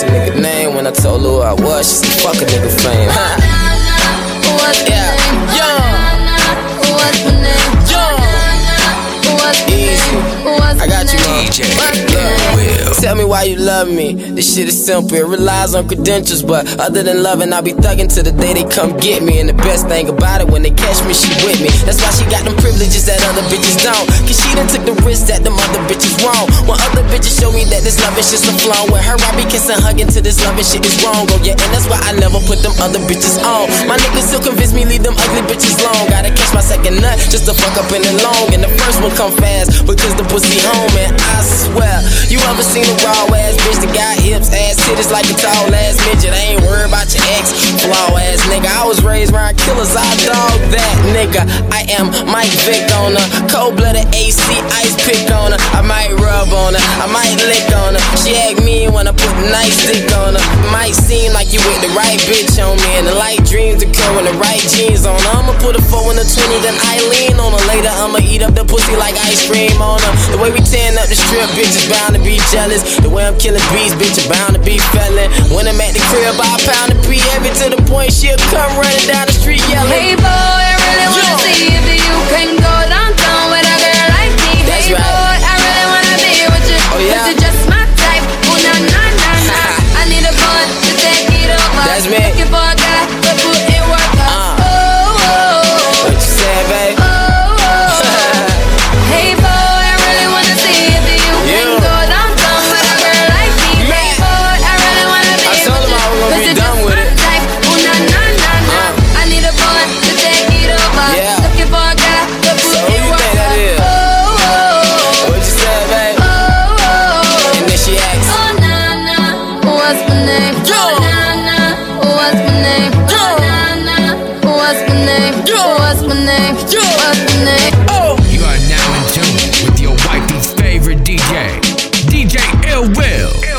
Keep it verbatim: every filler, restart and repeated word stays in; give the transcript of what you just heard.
asked a nigga name. When I told her who I was, she said, fuck a nigga fame. What's my Yeah, name? young, What's my name? young, What's my easy. name? What's I got you, my man. name? D J Look, Will. tell me why you love me. This shit is simple, it relies on credentials. But other than loving, I be thugging till the day they come get me. And the best thing about it, when they catch me, she with me. That's why she got them privileges that other bitches don't. Cause she done took the risk that them other bitches won't. When other bitches show me that this loving shit's a flaw, with her I be kissing, hugging till this loving shit is wrong. Oh yeah, and that's why I never put them other bitches on. My niggas still convince me leave them ugly bitches long. Gotta catch my second nut just to fuck up in it long. And the first one come fast because the pussy home. And I swear, you ever seen a raw ass bitch that got hips, ass, titties like a tall ass midget? I ain't worried about your ex, flaw ass nigga. I was raised around killers, I dog that nigga. I am Mike Vick on her, cold-blooded A C ice pick on her. I might rub on her, I might lick on her. She act me when I put a nice dick on her. Might seem like you with the right bitch on me, and the light dreams occur when the right jeans on her. I'ma put a four in the twenty, then I lean on her. Later I'ma eat up the pussy like ice cream on her. The way we tearing up the strip, bitch is bound to be jealous. The way I'm killing bees, bitch is bound to be felon. When I'm at the crib, I pound the P every to the point she'll come running down the street yelling. Hey boy, I really wanna Yo. see if you can go downtown with a girl like me. That's Hey right. boy, I really wanna be with you. Oh, yeah? Cause you're just my type. Oh na na na na. I need a boy to take it over. That's me. Looking for a guy to put in work. Uh. Oh, oh, What you say, babe? oh, oh. Hey boy, I really wanna see if you can Yeah. go downtown with a girl like me. Hey Man. boy, I really wanna be I with told him you. I was gonna Cause be you're done just with my it. type. Oh na na na na. Uh. I need a boy to take it over. Yeah. Looking for a guy to put So who in you work. think that is? Oh, oh, What you say, babe? oh, oh. And then she asks, Oh na na, what's my name? Yo. Oh na na, what's my name? Yo. Oh na na, what's my name? Yo. What's my name? Yo. What's my name? oh, You are now in tune with your wifey's favorite D J, D J Ill Will.